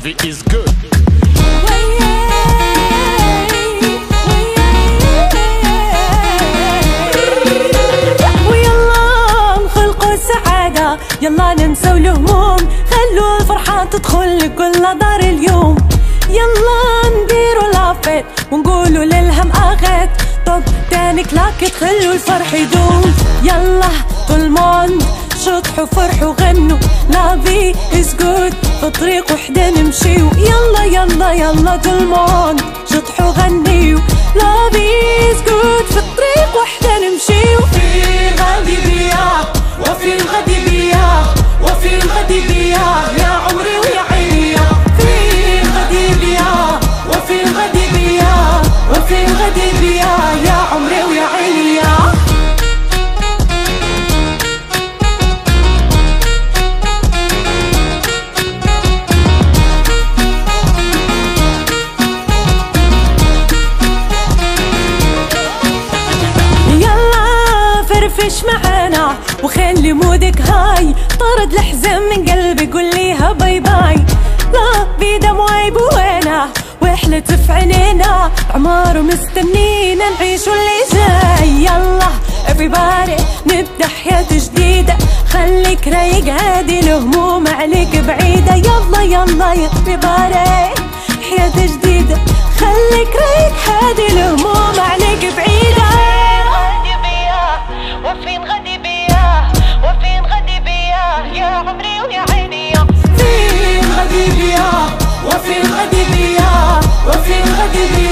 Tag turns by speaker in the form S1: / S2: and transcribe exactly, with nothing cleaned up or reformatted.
S1: vie is good.
S2: يلا ننسى الهموم، خلوا الفرحة تدخل لكل دار اليوم. يلا نديروا لافيت ونقولوا للهم اغيت، طب تاني كلاكت خلوا الفرح يدوم. يلا كل موند شطحوا فرحوا غنوا، لا في از جود في طريق وحدة نمشيو. يلا يلا يلا كل موند شطحوا غنيو، لا في از جود في طريق وحدة نمشيو. في الغد بيا وفي الغد بيا وفي الغد بيا يا عمري ويا عيني. في الغد بيا وفي الغد بيا وفي الغد بيا يا عمري ويا عيني. فرفش معانا وخلي مودك هاي، طرد الحزن من قلبي قول ليها باي باي. لا في دموعي بوينا وحلت في عينينا، عمار ومستنينا نعيش اللي جاي. يلا everybody نبدا حياة جديدة، خليك رايق هادي الهموم عليك بعيدة. يلا يلا يا everybody حياة جديدة، خليك رايق هادي الهموم عليك بعيدة. وفي الغد بيا وفي الغد بيا يا عمري ويا عيني. في الغد بيا وفي الغد بيا وفي الغد بيا